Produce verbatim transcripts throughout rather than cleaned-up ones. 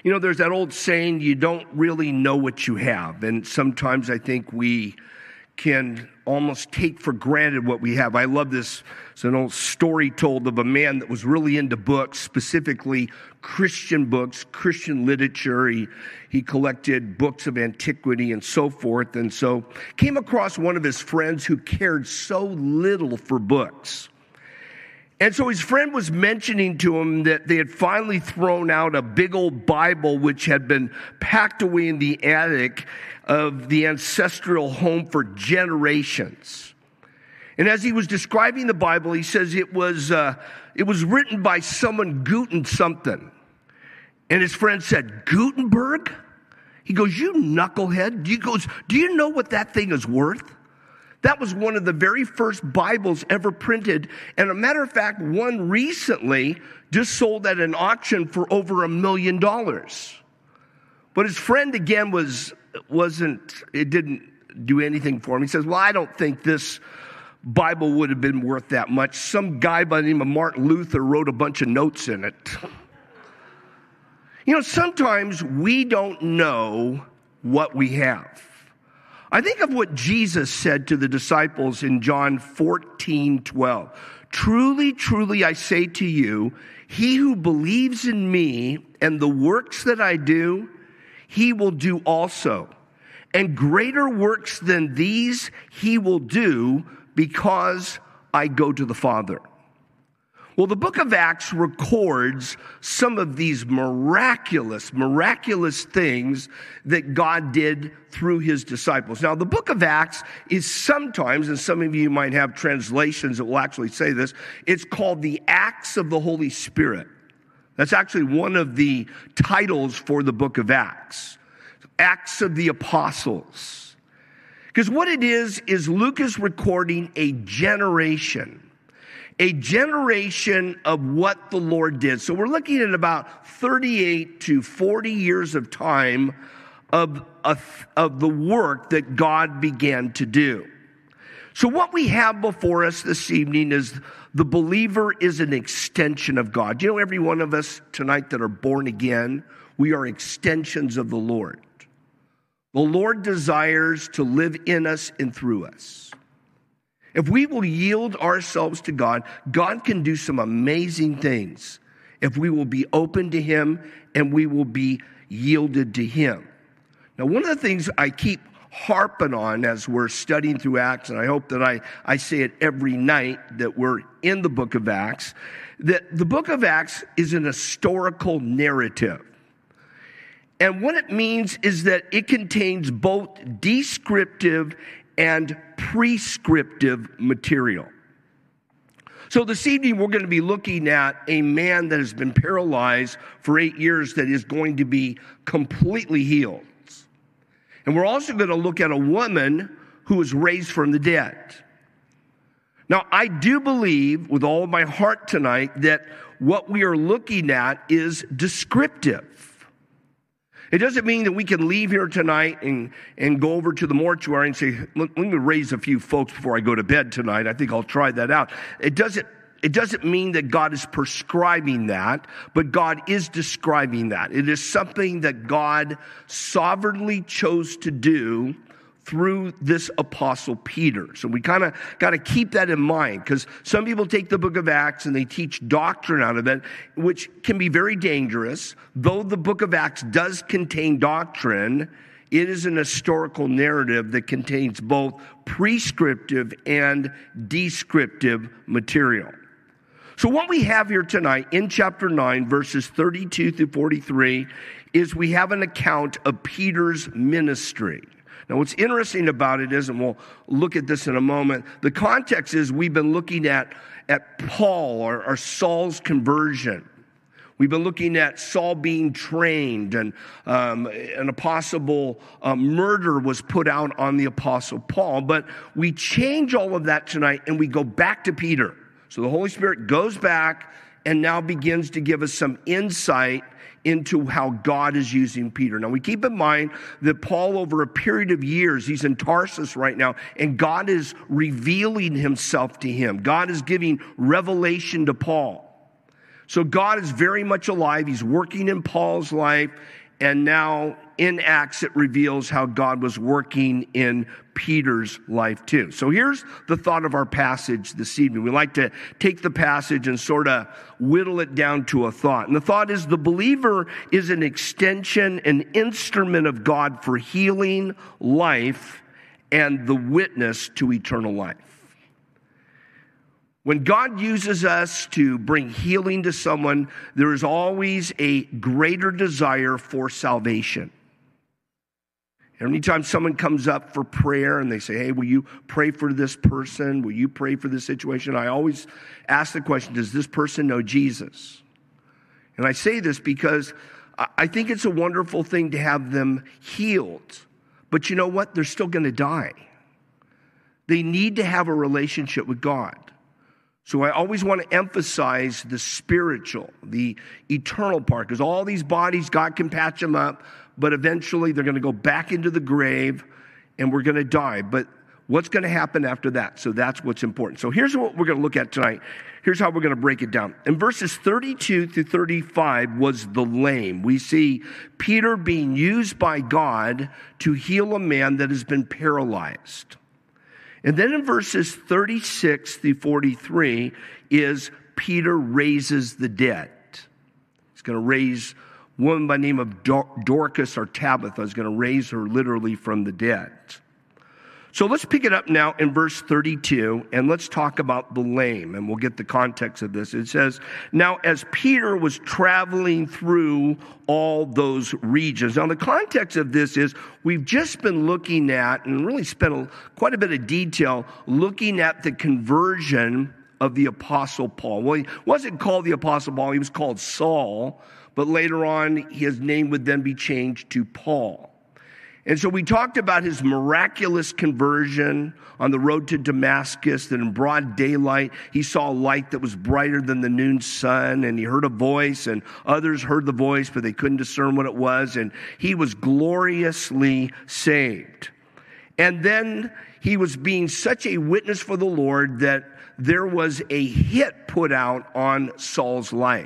You know, there's that old saying, you don't really know what you have. And sometimes I think we can almost take for granted what we have. I love this. It's an old story told of a man that was really into books, specifically Christian books, Christian literature. He, he collected books of antiquity and so forth. And so came across one of his friends who cared so little for books. And so his friend was mentioning to him that they had finally thrown out a big old Bible which had been packed away in the attic of the ancestral home for generations. And as he was describing the Bible, he says it was uh, it was written by someone Guten something. And his friend said, Gutenberg? He goes, you knucklehead. He goes, do you know what that thing is worth? That was one of the very first Bibles ever printed. And a matter of fact, one recently just sold at an auction for over a million dollars. But his friend again was, wasn't, it didn't do anything for him. He says, well, I don't think this Bible would have been worth that much. Some guy by the name of Martin Luther wrote a bunch of notes in it. You know, sometimes we don't know what we have. I think of what Jesus said to the disciples in John fourteen twelve. Truly, truly, I say to you, he who believes in me and the works that I do, he will do also. And greater works than these he will do because I go to the Father. Well, the book of Acts records some of these miraculous, miraculous things that God did through his disciples. Now, the book of Acts is sometimes, and some of you might have translations that will actually say this, it's called the Acts of the Holy Spirit. That's actually one of the titles for the book of Acts. Acts of the Apostles. Because what it is, is Luke is recording a generation. A generation of what the Lord did. So we're looking at about thirty-eight to forty years of time of, of, of the work that God began to do. So what we have before us this evening is the believer is an extension of God. You know, every one of us tonight that are born again, we are extensions of the Lord. The Lord desires to live in us and through us. If we will yield ourselves to God, God can do some amazing things if we will be open to him and we will be yielded to him. Now, one of the things I keep harping on as we're studying through Acts, and I hope that I, I say it every night that we're in the book of Acts, that the book of Acts is an historical narrative. And what it means is that it contains both descriptive and prescriptive material. So this evening we're going to be looking at a man that has been paralyzed for eight years that is going to be completely healed. And we're also going to look at a woman who was raised from the dead. Now, I do believe with all of my heart tonight that what we are looking at is descriptive. It doesn't mean that we can leave here tonight and, and go over to the mortuary and say, let, let me raise a few folks before I go to bed tonight. I think I'll try that out. It doesn't, it doesn't mean that God is prescribing that, but God is describing that. It is something that God sovereignly chose to do through this apostle Peter. So we kind of got to keep that in mind, because some people take the book of Acts and they teach doctrine out of it, which can be very dangerous. Though the book of Acts does contain doctrine, it is an historical narrative that contains both prescriptive and descriptive material. So what we have here tonight in chapter nine, verses thirty-two through forty-three, is we have an account of Peter's ministry. Now, what's interesting about it is, and we'll look at this in a moment, the context is we've been looking at, at Paul, or, or Saul's conversion. We've been looking at Saul being trained, and um, an possible uh, murder was put out on the apostle Paul. But we change all of that tonight, and we go back to Peter. So the Holy Spirit goes back and now begins to give us some insight into how God is using Peter. Now, we keep in mind that Paul, over a period of years, he's in Tarsus right now, and God is revealing himself to him. God is giving revelation to Paul. So God is very much alive. He's working in Paul's life. And now in Acts, it reveals how God was working in Peter's life too. So here's the thought of our passage this evening. We like to take the passage and sort of whittle it down to a thought. And the thought is the believer is an extension, an instrument of God for healing, life, and the witness to eternal life. When God uses us to bring healing to someone, there is always a greater desire for salvation. Anytime someone comes up for prayer and they say, hey, will you pray for this person? Will you pray for this situation? I always ask the question, does this person know Jesus? And I say this because I think it's a wonderful thing to have them healed. But you know what? They're still going to die. They need to have a relationship with God. So I always want to emphasize the spiritual, the eternal part, because all these bodies, God can patch them up, but eventually they're going to go back into the grave and we're going to die. But what's going to happen after that? So that's what's important. So here's what we're going to look at tonight. Here's how we're going to break it down. In verses thirty-two through thirty-five was the lame. We see Peter being used by God to heal a man that has been paralyzed. And then in verses thirty-six through forty-three is Peter raises the dead. He's going to raise a woman by the name of Dorcas or Tabitha. He's going to raise her literally from the dead. So let's pick it up now in verse thirty-two, and let's talk about the lame, and we'll get the context of this. It says, now as Peter was traveling through all those regions. Now the context of this is we've just been looking at, and really spent a, quite a bit of detail, looking at the conversion of the Apostle Paul. Well, he wasn't called the Apostle Paul, he was called Saul, but later on his name would then be changed to Paul. And so we talked about his miraculous conversion on the road to Damascus, that in broad daylight, he saw a light that was brighter than the noon sun, and he heard a voice, and others heard the voice, but they couldn't discern what it was, and he was gloriously saved. And then he was being such a witness for the Lord that there was a hit put out on Saul's life.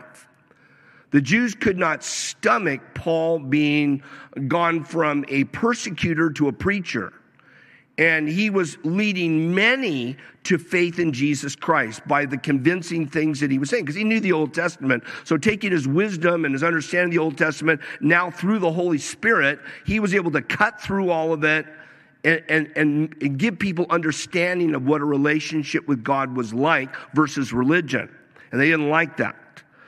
The Jews could not stomach Paul being gone from a persecutor to a preacher. And he was leading many to faith in Jesus Christ by the convincing things that he was saying, because he knew the Old Testament. So taking his wisdom and his understanding of the Old Testament, now through the Holy Spirit, he was able to cut through all of it and, and, and give people understanding of what a relationship with God was like versus religion. And they didn't like that.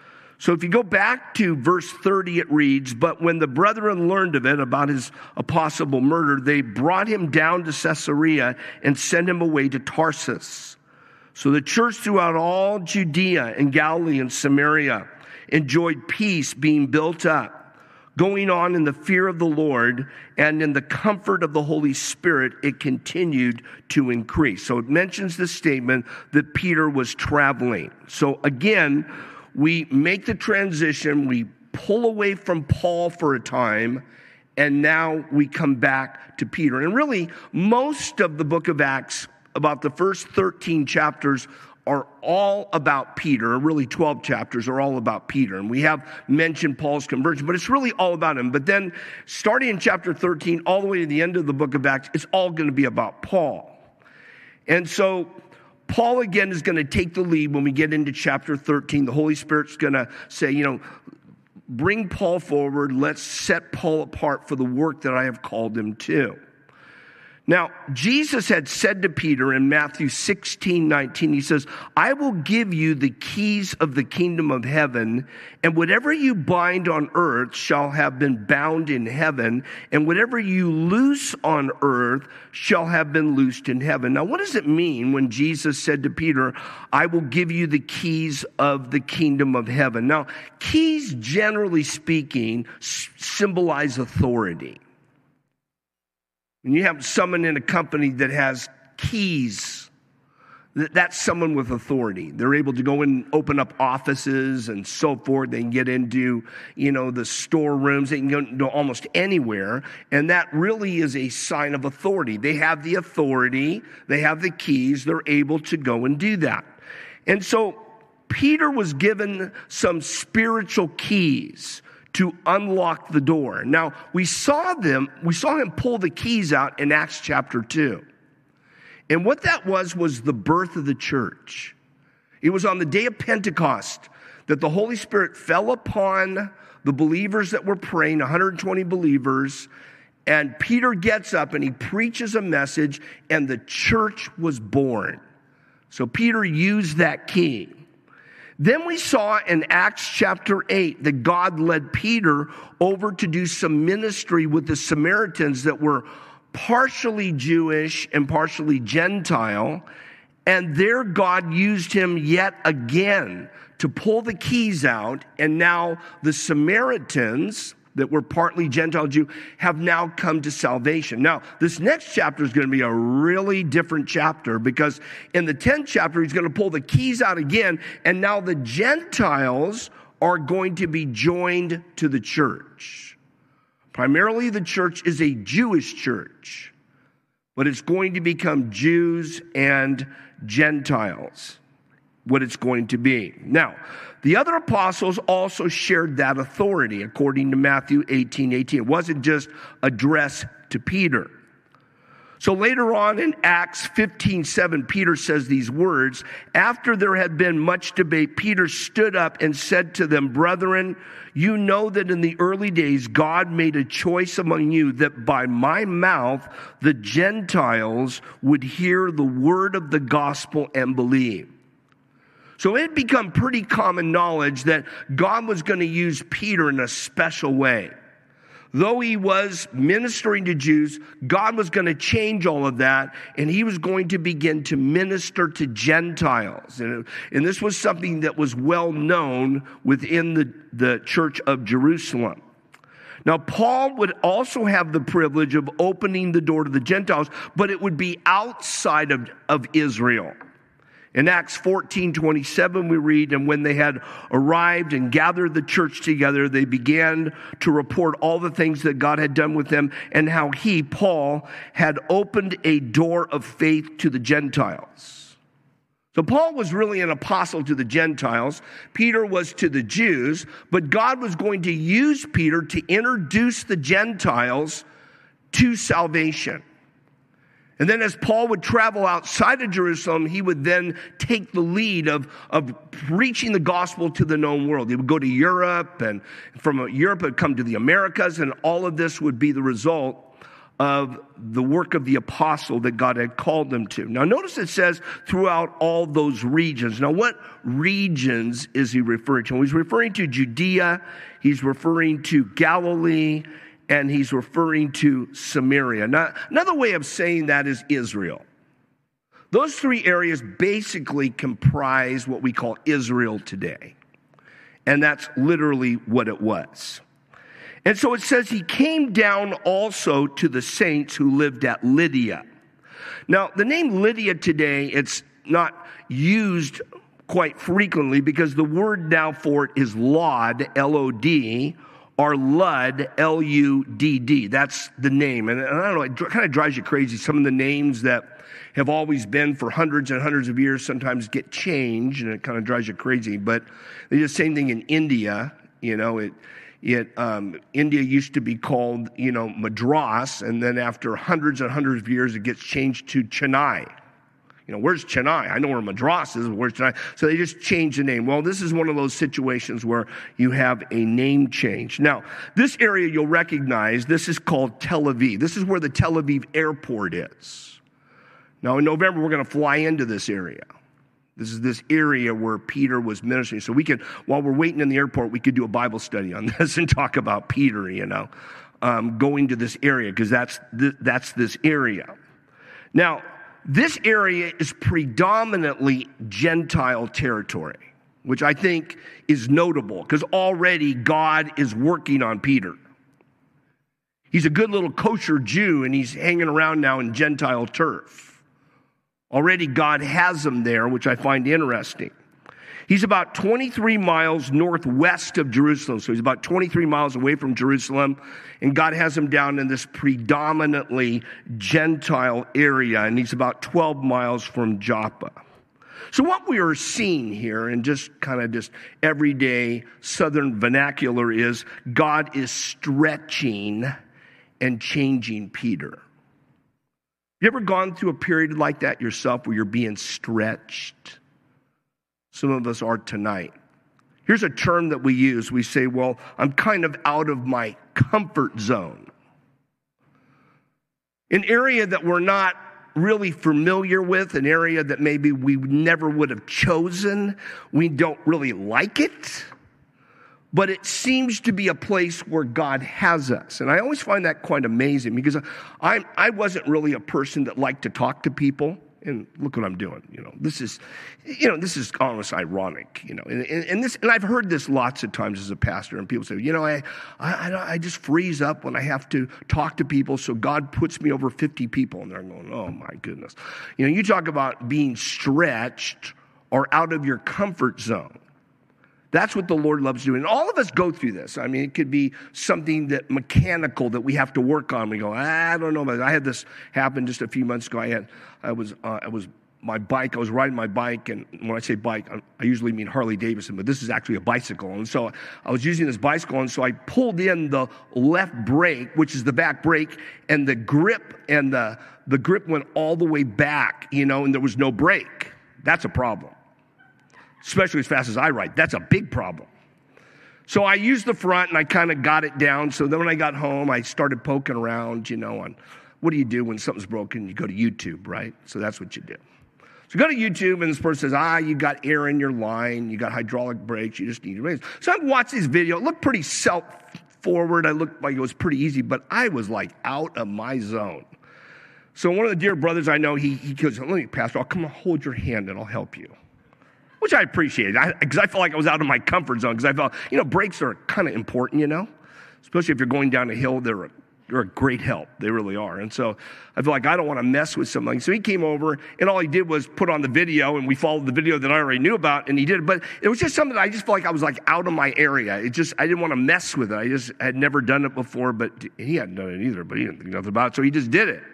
So if you go back to verse thirty, it reads, but when the brethren learned of it, about his possible murder, they brought him down to Caesarea and sent him away to Tarsus. So the church throughout all Judea and Galilee and Samaria enjoyed peace being built up, going on in the fear of the Lord, and in the comfort of the Holy Spirit, it continued to increase. So it mentions this statement that Peter was traveling. So again, we make the transition, we pull away from Paul for a time, and now we come back to Peter. And really, most of the book of Acts, about the first thirteen chapters, are all about Peter. Really, twelve chapters are all about Peter. And we have mentioned Paul's conversion, but it's really all about him. But then, starting in chapter thirteen, all the way to the end of the book of Acts, it's all going to be about Paul. And so, Paul, again, is going to take the lead when we get into chapter thirteen. The Holy Spirit's going to say, you know, bring Paul forward. Let's set Paul apart for the work that I have called him to. Now, Jesus had said to Peter in Matthew sixteen nineteen, he says, I will give you the keys of the kingdom of heaven, and whatever you bind on earth shall have been bound in heaven, and whatever you loose on earth shall have been loosed in heaven. Now, what does it mean when Jesus said to Peter, I will give you the keys of the kingdom of heaven? Now, keys, generally speaking, symbolize authority. When you have someone in a company that has keys, that's someone with authority. They're able to go and open up offices and so forth. They can get into, you know, the storerooms. They can go to almost anywhere. And that really is a sign of authority. They have the authority. They have the keys. They're able to go and do that. And so Peter was given some spiritual keys to unlock the door. Now, we saw them, we saw him pull the keys out in Acts chapter two. And what that was, was the birth of the church. It was on the day of Pentecost that the Holy Spirit fell upon the believers that were praying, one hundred twenty believers, and Peter gets up and he preaches a message, and the church was born. So Peter used that key. Then we saw in Acts chapter eight that God led Peter over to do some ministry with the Samaritans that were partially Jewish and partially Gentile. And there God used him yet again to pull the keys out. And now the Samaritans that were partly Gentile Jew have now come to salvation. Now, this next chapter is going to be a really different chapter, because in the tenth chapter, he's going to pull the keys out again. And now the Gentiles are going to be joined to the church. Primarily, the church is a Jewish church, but it's going to become Jews and Gentiles, what it's going to be. Now, the other apostles also shared that authority, according to Matthew eighteen eighteen. It wasn't just addressed to Peter. So later on in Acts fifteen seven, Peter says these words, "After there had been much debate, Peter stood up and said to them, 'Brethren, you know that in the early days God made a choice among you that by my mouth the Gentiles would hear the word of the gospel and believe.'" So it had become pretty common knowledge that God was going to use Peter in a special way. Though he was ministering to Jews, God was going to change all of that, and he was going to begin to minister to Gentiles. And, and this was something that was well known within the, the church of Jerusalem. Now, Paul would also have the privilege of opening the door to the Gentiles, but it would be outside of, of Israel. In Acts fourteen twenty-seven, we read, "And when they had arrived and gathered the church together, they began to report all the things that God had done with them, and how he, Paul, had opened a door of faith to the Gentiles." So Paul was really an apostle to the Gentiles. Peter was to the Jews, but God was going to use Peter to introduce the Gentiles to salvation. And then as Paul would travel outside of Jerusalem, he would then take the lead of, of preaching the gospel to the known world. He would go to Europe, and from Europe it would come to the Americas, and all of this would be the result of the work of the apostle that God had called them to. Now notice it says throughout all those regions. Now what regions is he referring to? Well, he's referring to Judea, he's referring to Galilee, and he's referring to Samaria. Now, another way of saying that is Israel. Those three areas basically comprise what we call Israel today. And that's literally what it was. And so it says he came down also to the saints who lived at Lydia. Now, the name Lydia today, it's not used quite frequently because the word now for it is Lod, L O D, or Lud, L U D D. That's the name. And I don't know, it kind of drives you crazy. Some of the names that have always been for hundreds and hundreds of years sometimes get changed, and it kind of drives you crazy. But they do the same thing in India. You know, it, it um, India used to be called, you know, Madras, and then after hundreds and hundreds of years, it gets changed to Chennai. You know, where's Chennai? I know where Madras is. Where's Chennai? So they just changed the name. Well, this is one of those situations where you have a name change. Now, this area you'll recognize, this is called Tel Aviv. This is where the Tel Aviv airport is. Now, in November, we're going to fly into this area. This is this area where Peter was ministering. So we could, while we're waiting in the airport, we could do a Bible study on this and talk about Peter, you know, um, going to this area, because that's, th- that's this area. Now, this area is predominantly Gentile territory, which I think is notable because already God is working on Peter. He's a good little kosher Jew, and he's hanging around now in Gentile turf. Already God has him there, which I find interesting. He's about twenty-three miles northwest of Jerusalem. So he's about twenty-three miles away from Jerusalem. And God has him down in this predominantly Gentile area. And he's about twelve miles from Joppa. So what we are seeing here in just kind of just everyday Southern vernacular is God is stretching and changing Peter. You ever gone through a period like that yourself where you're being stretched? Some of us are tonight. Here's a term that we use. We say, well, I'm kind of out of my comfort zone. An area that we're not really familiar with, an area that maybe we never would have chosen. We don't really like it, but it seems to be a place where God has us. And I always find that quite amazing because I, I wasn't really a person that liked to talk to people. And look what I'm doing, you know, this is, you know, this is almost ironic, you know, and, and, and this, and I've heard this lots of times as a pastor, and people say, you know, I, I, I just freeze up when I have to talk to people. So God puts me over fifty people, and they're going, oh my goodness. You know, you talk about being stretched or out of your comfort zone. That's what the Lord loves doing. And all of us go through this. I mean, it could be something that mechanical that we have to work on. We go, I don't know about that. I had this happen just a few months ago. I had, I was, uh, I was my bike. I was riding my bike, and when I say bike, I usually mean Harley Davidson, but this is actually a bicycle. And so I was using this bicycle, and so I pulled in the left brake, which is the back brake, and the grip and the the grip went all the way back, you know, and there was no brake. That's a problem. Especially as fast as I ride. That's a big problem. So I used the front and I kind of got it down. So then when I got home, I started poking around, you know, on what do you do when something's broken? You go to YouTube, right? So that's what you do. So you go to YouTube and this person says, ah, you got air in your line. You got hydraulic brakes. You just need to raise. So I watched this video. It looked pretty self-forward. I looked like it was pretty easy, but I was like out of my zone. So one of the dear brothers I know, he, he goes, let me, Pastor, I'll come and hold your hand and I'll help you. Which I appreciated, because I, I felt like I was out of my comfort zone, because I felt, you know, brakes are kind of important, you know, especially if you're going down a hill, they're a, they're a great help. They really are. And so I feel like I don't want to mess with something. So he came over, and all he did was put on the video, and we followed the video that I already knew about, and he did it. But it was just something that I just felt like I was like out of my area. It just, I didn't want to mess with it. I just had never done it before, but he hadn't done it either, but he didn't think nothing about it, so he just did it.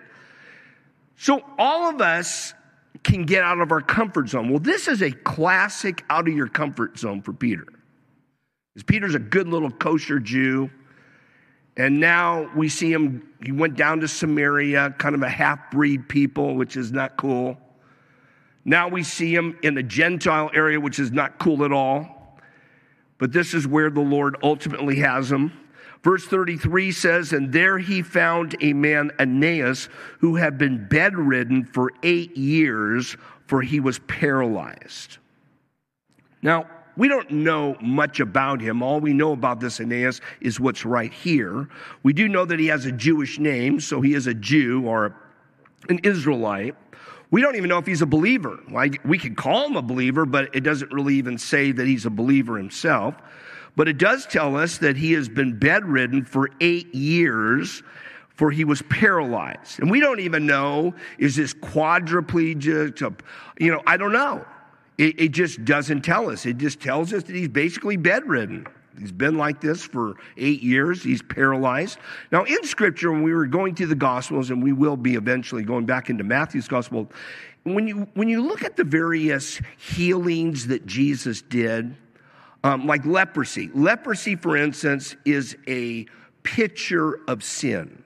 So all of us can get out of our comfort zone. Well, this is a classic out of your comfort zone for Peter. Because Peter's a good little kosher Jew. And now we see him, he went down to Samaria, kind of a half-breed people, which is not cool. Now we see him in a Gentile area, which is not cool at all. But this is where the Lord ultimately has him. Verse thirty-three says, and there he found a man, Aeneas, who had been bedridden for eight years, for he was paralyzed. Now, we don't know much about him. All we know about this Aeneas is what's right here. We do know that he has a Jewish name, so he is a Jew or an Israelite. We don't even know if he's a believer. Like, we could call him a believer, but it doesn't really even say that he's a believer himself. But it does tell us that he has been bedridden for eight years, for he was paralyzed. And we don't even know, is this quadriplegic? You know, I don't know. It, it just doesn't tell us. It just tells us that he's basically bedridden. He's been like this for eight years. He's paralyzed. Now, in Scripture, when we were going through the Gospels, and we will be eventually going back into Matthew's Gospel, when you when you look at the various healings that Jesus did, Um, like leprosy. Leprosy, for instance, is a picture of sin.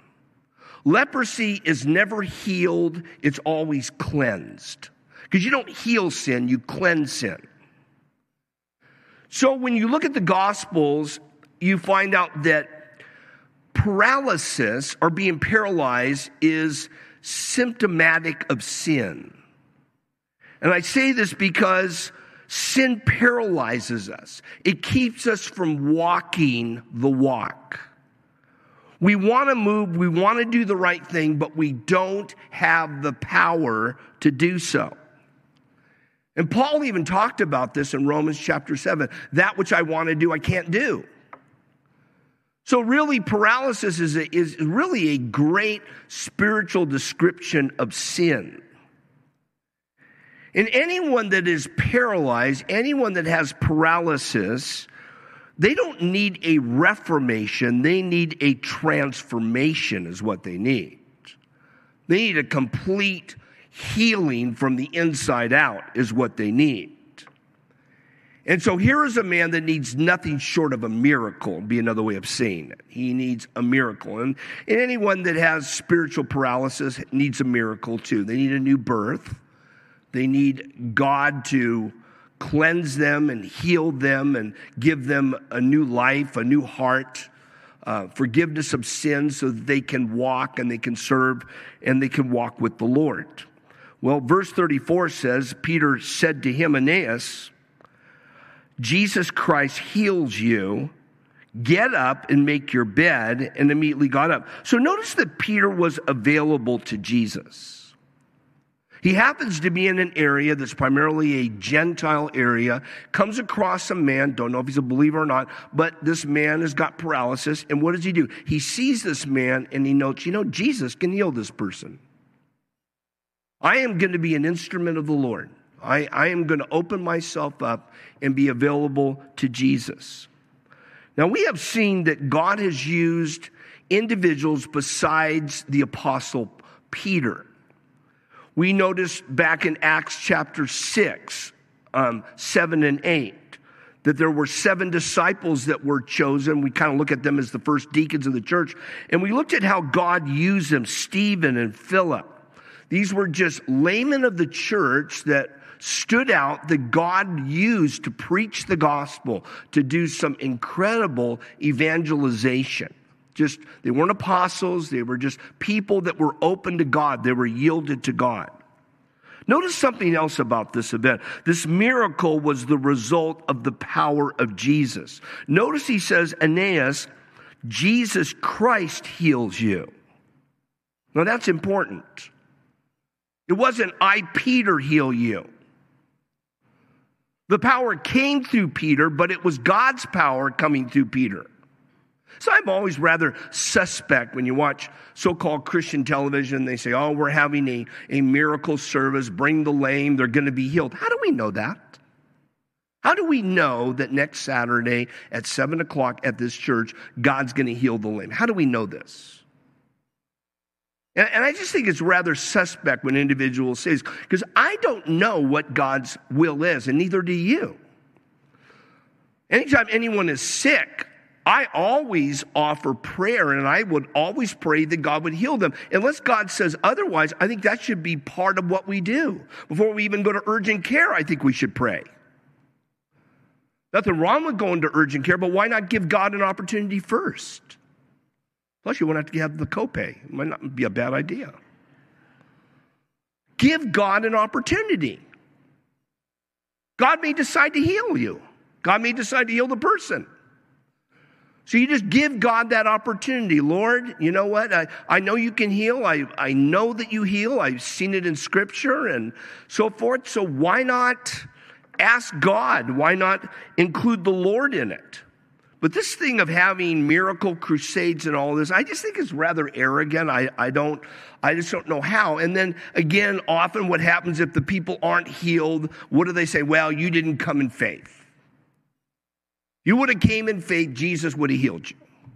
Leprosy is never healed. It's always cleansed. Because you don't heal sin, you cleanse sin. So when you look at the Gospels, you find out that paralysis, or being paralyzed, is symptomatic of sin. And I say this because sin paralyzes us. It keeps us from walking the walk. We want to move, we want to do the right thing, but we don't have the power to do so. And Paul even talked about this in Romans chapter seven. That which I want to do, I can't do. So really, paralysis is, a, is really a great spiritual description of sin. And anyone that is paralyzed, anyone that has paralysis, they don't need a reformation. They need a transformation is what they need. They need a complete healing from the inside out is what they need. And so here is a man that needs nothing short of a miracle, would be another way of saying it. He needs a miracle. And, and anyone that has spiritual paralysis needs a miracle too. They need a new birth. They need God to cleanse them and heal them and give them a new life, a new heart, uh, forgiveness of sins so that they can walk and they can serve and they can walk with the Lord. Well, verse thirty-four says, Peter said to him, Aeneas, Jesus Christ heals you. Get up and make your bed, and immediately got up. So notice that Peter was available to Jesus. He happens to be in an area that's primarily a Gentile area, comes across a man, don't know if he's a believer or not, but this man has got paralysis, and what does he do? He sees this man, and he notes, you know, Jesus can heal this person. I am going to be an instrument of the Lord. I, I am going to open myself up and be available to Jesus. Now, we have seen that God has used individuals besides the Apostle Peter. We noticed back in Acts chapter six, um, seven and eight, that there were seven disciples that were chosen. We kind of look at them as the first deacons of the church. And we looked at how God used them, Stephen and Philip. These were just laymen of the church that stood out, that God used to preach the gospel, to do some incredible evangelization. Just, they weren't apostles, they were just people that were open to God, they were yielded to God. Notice something else about this event. This miracle was the result of the power of Jesus. Notice he says, Aeneas, Jesus Christ heals you. Now that's important. It wasn't, I, Peter, heal you. The power came through Peter, but it was God's power coming through Peter. So I'm always rather suspect when you watch so-called Christian television. They say, oh, we're having a, a miracle service, bring the lame, they're going to be healed. How do we know that? How do we know that next Saturday at seven o'clock at this church, God's going to heal the lame? How do we know this? And, and I just think it's rather suspect when individuals say this, because I don't know what God's will is, and neither do you. Anytime anyone is sick, I always offer prayer, and I would always pray that God would heal them. Unless God says otherwise, I think that should be part of what we do. Before we even go to urgent care, I think we should pray. Nothing wrong with going to urgent care, but why not give God an opportunity first? Plus, you won't have to have the copay. It might not be a bad idea. Give God an opportunity. God may decide to heal you. God may decide to heal the person. So you just give God that opportunity. Lord, you know what? I, I know you can heal. I, I know that you heal. I've seen it in Scripture and so forth. So why not ask God? Why not include the Lord in it? But this thing of having miracle crusades and all this, I just think is rather arrogant. I, I don't, I just don't know how. And then again, often what happens if the people aren't healed, what do they say? Well, you didn't come in faith. You would have came in faith, Jesus would have healed you.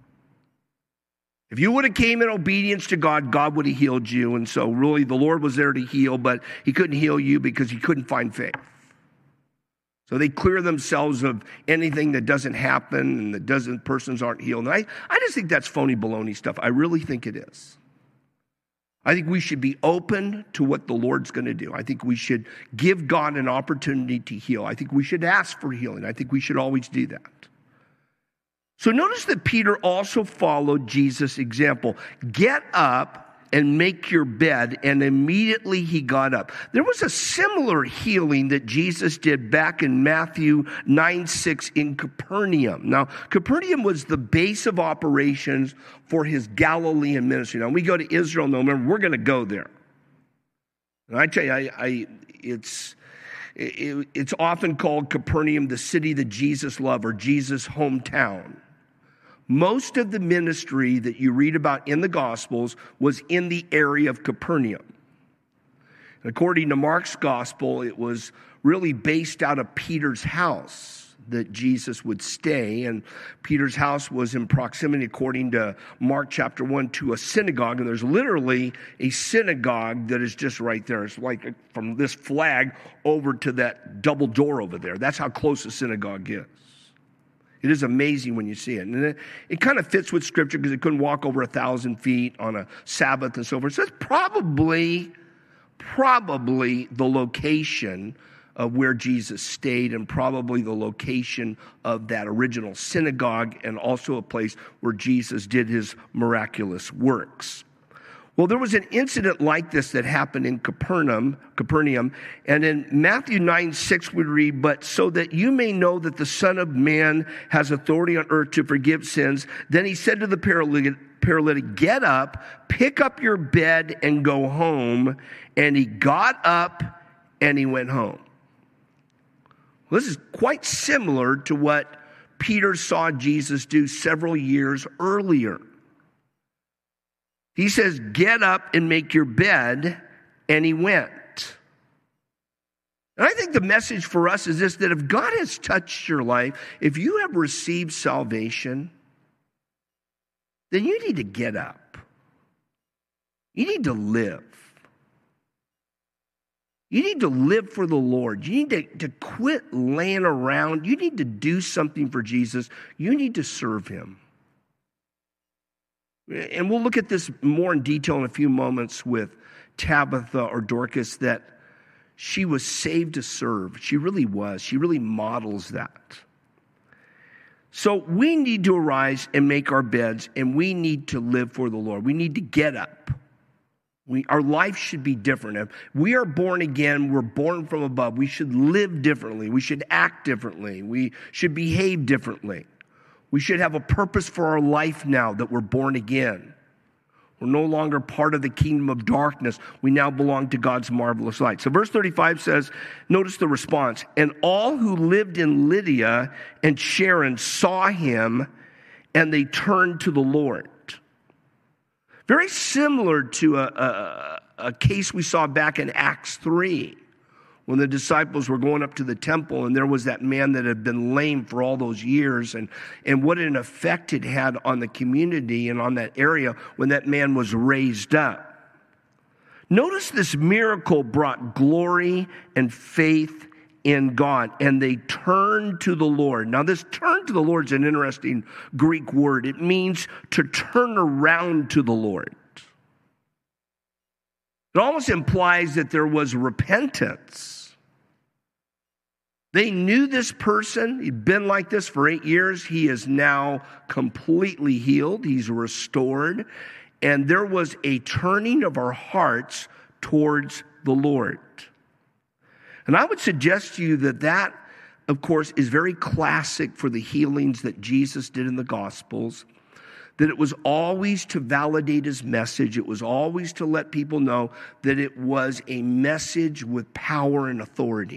If you would have came in obedience to God, God would have healed you. And so really the Lord was there to heal, but he couldn't heal you because he couldn't find faith. So they clear themselves of anything that doesn't happen and that doesn't, persons aren't healed. And I, I just think that's phony baloney stuff. I really think it is. I think we should be open to what the Lord's going to do. I think we should give God an opportunity to heal. I think we should ask for healing. I think we should always do that. So notice that Peter also followed Jesus' example. Get up and make your bed, and immediately he got up. There was a similar healing that Jesus did back in Matthew nine six in Capernaum. Now, Capernaum was the base of operations for his Galilean ministry. Now, when we go to Israel, now remember, we're going to go there. And I tell you, I, I it's it, it's often called Capernaum, the city that Jesus loved, or Jesus' hometown. Most of the ministry that you read about in the Gospels was in the area of Capernaum. According to Mark's Gospel, it was really based out of Peter's house that Jesus would stay. And Peter's house was in proximity, according to Mark chapter one, to a synagogue. And there's literally a synagogue that is just right there. It's like from this flag over to that double door over there. That's how close the synagogue is. It is amazing when you see it. And it, it kind of fits with Scripture because it couldn't walk over a thousand feet on a Sabbath and so forth. So it's probably, probably the location of where Jesus stayed, and probably the location of that original synagogue, and also a place where Jesus did his miraculous works. Well, there was an incident like this that happened in Capernaum, Capernaum, and in Matthew nine six we read, "But so that you may know that the Son of Man has authority on earth to forgive sins, then he said to the paralytic, paralytic, get up, pick up your bed, and go home. And he got up, and he went home." This is quite similar to what Peter saw Jesus do several years earlier. He says, get up and make your bed, and he went. And I think the message for us is this, that if God has touched your life, if you have received salvation, then you need to get up. You need to live. You need to live for the Lord. You need to, to quit laying around. You need to do something for Jesus. You need to serve him. And we'll look at this more in detail in a few moments with Tabitha or Dorcas, that she was saved to serve. She really was. She really models that. So we need to arise and make our beds, and we need to live for the Lord. We need to get up. We, our life should be different. If we are born again, we're born from above. We should live differently. We should act differently. We should behave differently. We should have a purpose for our life now that we're born again. We're no longer part of the kingdom of darkness. We now belong to God's marvelous light. So verse thirty-five says, notice the response. And all who lived in Lydia and Sharon saw him, and they turned to the Lord. Very similar to a, a, a case we saw back in Acts three, when the disciples were going up to the temple, and there was that man that had been lame for all those years, and, and what an effect it had on the community and on that area when that man was raised up. Notice this miracle brought glory and faith in God, and they turned to the Lord. Now, this turn to the Lord is an interesting Greek word. It means to turn around to the Lord. It almost implies that there was repentance. They knew this person. He'd been like this for eight years. He is now completely healed. He's restored. And there was a turning of our hearts towards the Lord. And I would suggest to you that that, of course, is very classic for the healings that Jesus did in the Gospels, that it was always to validate his message. It was always to let people know that it was a message with power and authority.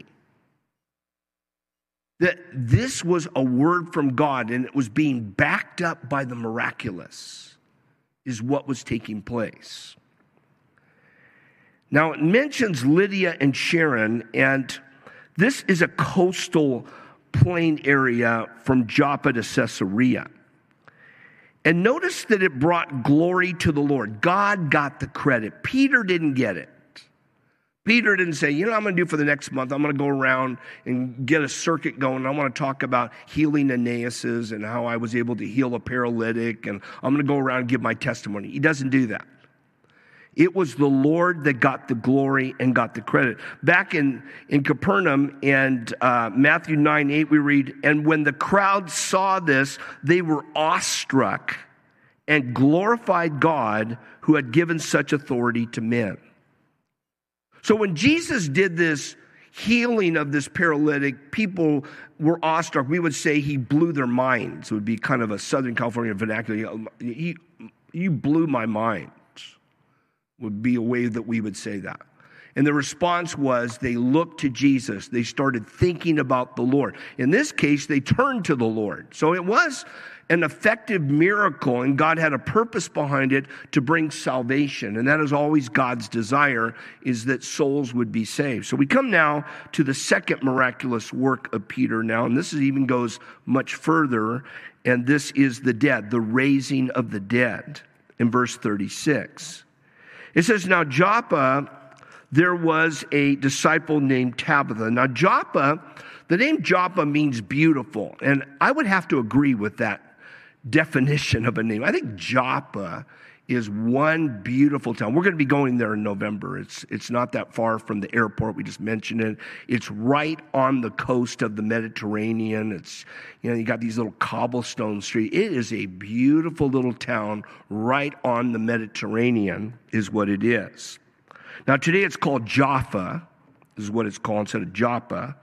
That this was a word from God, and it was being backed up by the miraculous, is what was taking place. Now, it mentions Lydia and Sharon, and this is a coastal plain area from Joppa to Caesarea. And notice that it brought glory to the Lord. God got the credit. Peter didn't get it. Peter didn't say, you know what I'm going to do for the next month? I'm going to go around and get a circuit going. I want to talk about healing Aeneas's and how I was able to heal a paralytic, and I'm going to go around and give my testimony. He doesn't do that. It was the Lord that got the glory and got the credit. Back in, in Capernaum and uh, Matthew nine eight, we read, and when the crowd saw this, they were awestruck and glorified God who had given such authority to men. So when Jesus did this healing of this paralytic, people were awestruck. We would say he blew their minds. It would be kind of a Southern California vernacular. He, you blew my mind. Would be a way that we would say that. And the response was they looked to Jesus. They started thinking about the Lord. In this case, they turned to the Lord. So it was an effective miracle, and God had a purpose behind it to bring salvation. And that is always God's desire, is that souls would be saved. So we come now to the second miraculous work of Peter now, and this even goes much further, and this is the dead, the raising of the dead, in verse thirty-six. It says, now Joppa, there was a disciple named Tabitha. Now Joppa, the name Joppa means beautiful, and I would have to agree with that definition of a name. I think Joppa is one beautiful town. We're going to be going there in November. It's it's not that far from the airport. We just mentioned it. It's right on the coast of the Mediterranean. It's, you know, you got these little cobblestone streets. It is a beautiful little town right on the Mediterranean is what it is. Now today it's called Jaffa, is what it's called instead of Joppa.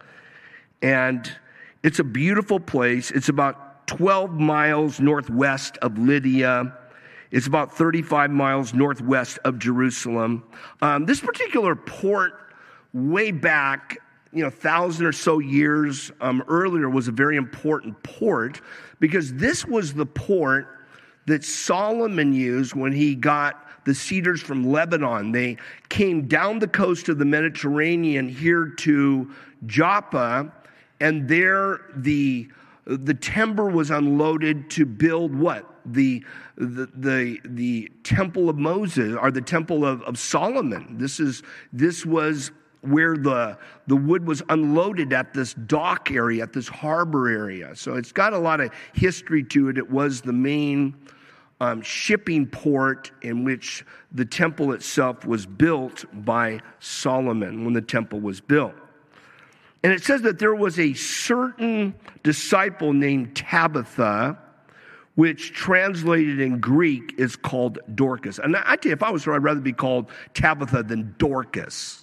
And it's a beautiful place. It's about twelve miles northwest of Lydia. It's about thirty-five miles northwest of Jerusalem. Um, this particular port, way back, you know, thousand or so years um, earlier, was a very important port because this was the port that Solomon used when he got the cedars from Lebanon. They came down the coast of the Mediterranean here to Joppa, and there the The timber was unloaded to build what? The the the, the temple of Moses, or the temple of, of Solomon. This is this was where the the wood was unloaded at this dock area, at this harbor area. So it's got a lot of history to it. It was the main um, shipping port in which the temple itself was built by Solomon when the temple was built. And it says that there was a certain disciple named Tabitha, which translated in Greek is called Dorcas. And I tell you, if I was her, I'd rather be called Tabitha than Dorcas.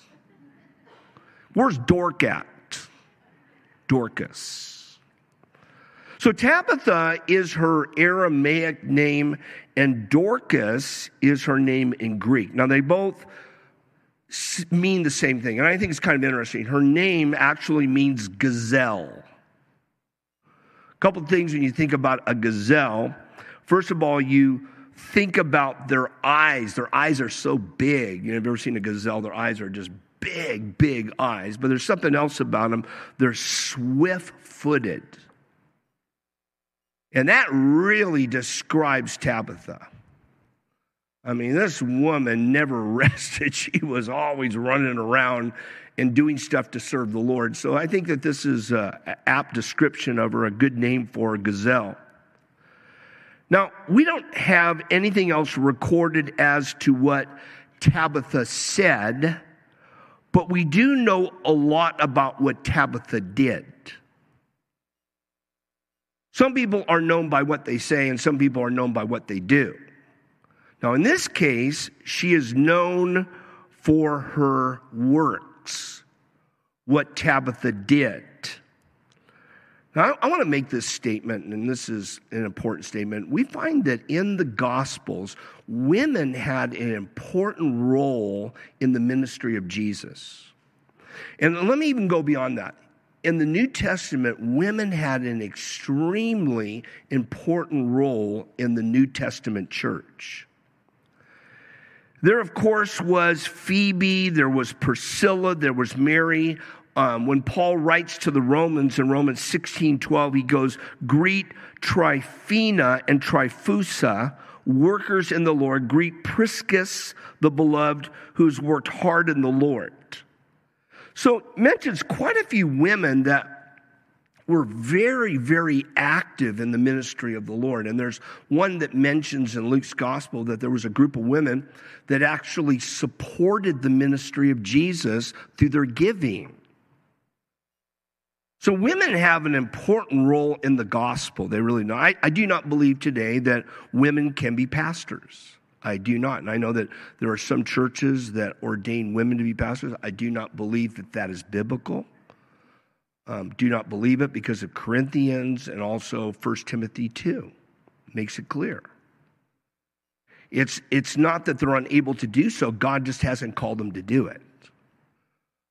Where's Dork at? Dorcas. So Tabitha is her Aramaic name, and Dorcas is her name in Greek. Now, they both mean the same thing. And I think it's kind of interesting. Her name actually means gazelle. A couple of things when you think about a gazelle. First of all, you think about their eyes. Their eyes are so big. You know, have you ever seen a gazelle? Their eyes are just big, big eyes. But there's something else about them. They're swift-footed. And that really describes Tabitha. I mean, this woman never rested. She was always running around and doing stuff to serve the Lord. So I think that this is an apt description of her, a good name for a gazelle. Now, we don't have anything else recorded as to what Tabitha said, but we do know a lot about what Tabitha did. Some people are known by what they say, and some people are known by what they do. Now, in this case, she is known for her works, what Tabitha did. Now, I want to make this statement, and this is an important statement. We find that in the Gospels, women had an important role in the ministry of Jesus. And let me even go beyond that. In the New Testament, women had an extremely important role in the New Testament church. There, of course, was Phoebe, there was Priscilla, there was Mary. Um, when Paul writes to the Romans in Romans sixteen twelve, he goes, greet Tryphena and Tryphosa, workers in the Lord. Greet Priscus, the beloved, who's worked hard in the Lord. So it mentions quite a few women that were very, very active in the ministry of the Lord. And there's one that mentions in Luke's gospel that there was a group of women that actually supported the ministry of Jesus through their giving. So women have an important role in the gospel. They really know. I, I do not believe today that women can be pastors. I do not. And I know that there are some churches that ordain women to be pastors. I do not believe that that is biblical. Um, do not believe it because of Corinthians and also First Timothy two. Makes it clear. It's, it's not that they're unable to do so. God just hasn't called them to do it.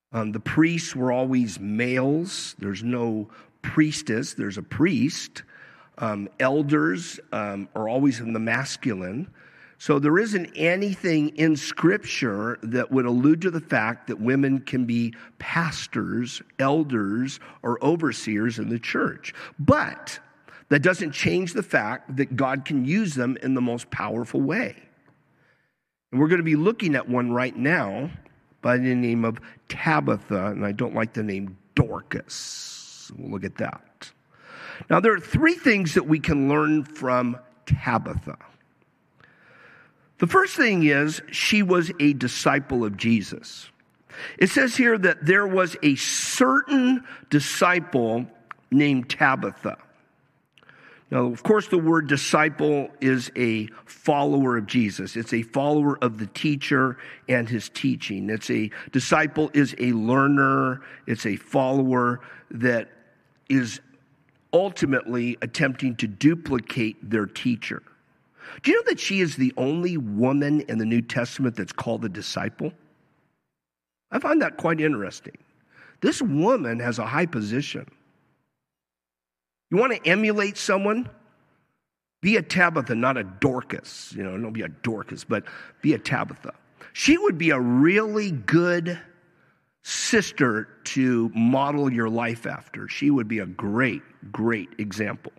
Um, the priests were always males. There's no priestess. There's a priest. Um, elders um, are always in the masculine. So there isn't anything in Scripture that would allude to the fact that women can be pastors, elders, or overseers in the church. But that doesn't change the fact that God can use them in the most powerful way. And we're going to be looking at one right now by the name of Tabitha, and I don't like the name Dorcas. We'll look at that. Now, there are three things that we can learn from Tabitha. The first thing is she was a disciple of Jesus. It says here that there was a certain disciple named Tabitha. Now, of course, the word disciple is a follower of Jesus. It's a follower of the teacher and his teaching. It's a disciple is a learner. It's a follower that is ultimately attempting to duplicate their teacher. Do you know that she is the only woman in the New Testament that's called a disciple? I find that quite interesting. This woman has a high position. You want to emulate someone? Be a Tabitha, not a Dorcas. You know, don't be a Dorcas, but be a Tabitha. She would be a really good sister to model your life after. She would be a great, great example.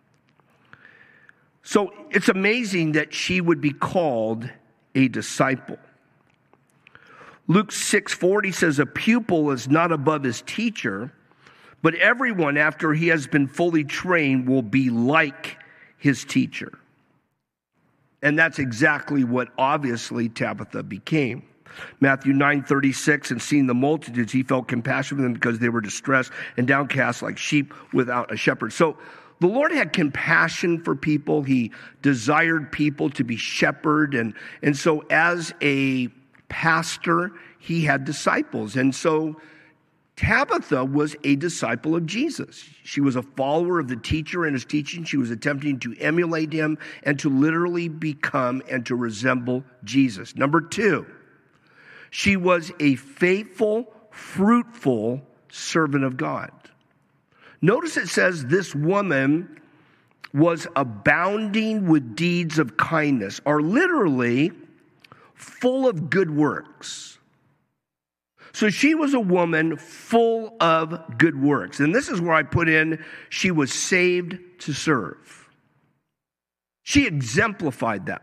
So it's amazing that she would be called a disciple. Luke six forty says, a pupil is not above his teacher, but everyone, after he has been fully trained, will be like his teacher. And that's exactly what obviously Tabitha became. Matthew nine thirty-six, and seeing the multitudes, he felt compassion for them because they were distressed and downcast like sheep without a shepherd. So the Lord had compassion for people. He desired people to be shepherded. And, and so as a pastor, he had disciples. And so Tabitha was a disciple of Jesus. She was a follower of the teacher and his teaching. She was attempting to emulate him and to literally become and to resemble Jesus. Number two, she was a faithful, fruitful servant of God. Notice it says this woman was abounding with deeds of kindness, or literally full of good works. So she was a woman full of good works. And this is where I put in, she was saved to serve. She exemplified that.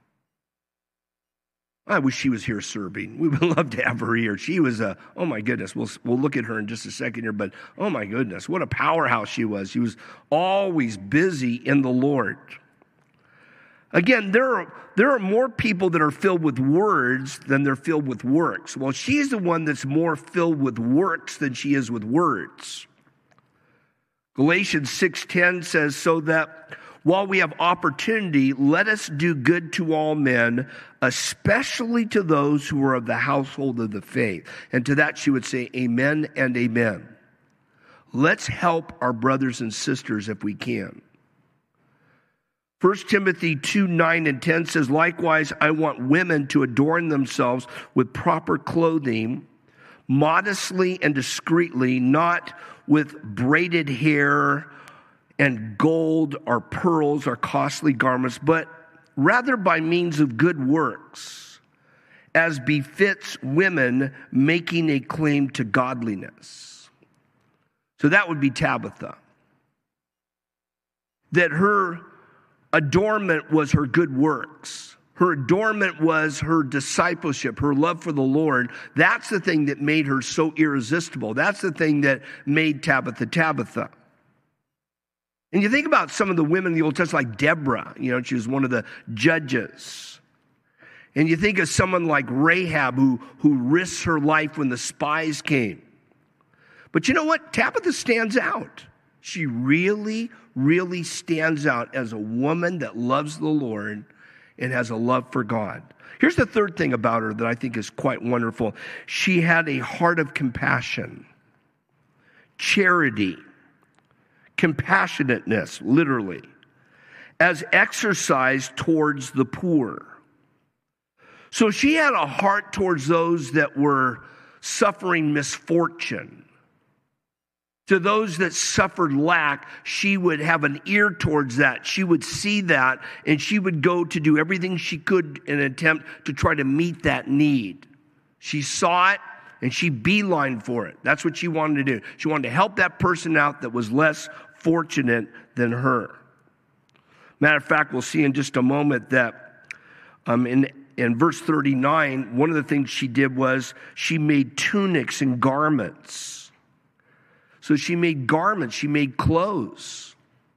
I wish she was here serving. We would love to have her here. She was a, oh my goodness, we'll, we'll look at her in just a second here, but oh my goodness, what a powerhouse she was. She was always busy in the Lord. Again, there are, there are more people that are filled with words than they're filled with works. Well, she's the one that's more filled with works than she is with words. Galatians six ten says, so that while we have opportunity, let us do good to all men, especially to those who are of the household of the faith. And to that she would say, amen and amen. Let's help our brothers and sisters if we can. First Timothy two, nine and ten says, likewise, I want women to adorn themselves with proper clothing, modestly and discreetly, not with braided hair and gold or pearls or costly garments, but rather by means of good works, as befits women making a claim to godliness. So that would be Tabitha. That her adornment was her good works. Her adornment was her discipleship, her love for the Lord. That's the thing that made her so irresistible. That's the thing that made Tabitha Tabitha. And you think about some of the women in the Old Testament, like Deborah, you know, she was one of the judges. And you think of someone like Rahab, who, who risks her life when the spies came. But you know what? Tabitha stands out. She really, really stands out as a woman that loves the Lord and has a love for God. Here's the third thing about her that I think is quite wonderful. She had a heart of compassion, charity, compassionateness, literally, as exercised towards the poor. So she had a heart towards those that were suffering misfortune. To those that suffered lack, she would have an ear towards that. She would see that, and she would go to do everything she could in an attempt to try to meet that need. She saw it, and she beelined for it. That's what she wanted to do. She wanted to help that person out that was less fortunate than her. Matter of fact, we'll see in just a moment that um, in, in verse thirty-nine, one of the things she did was she made tunics and garments. So she made garments, she made clothes.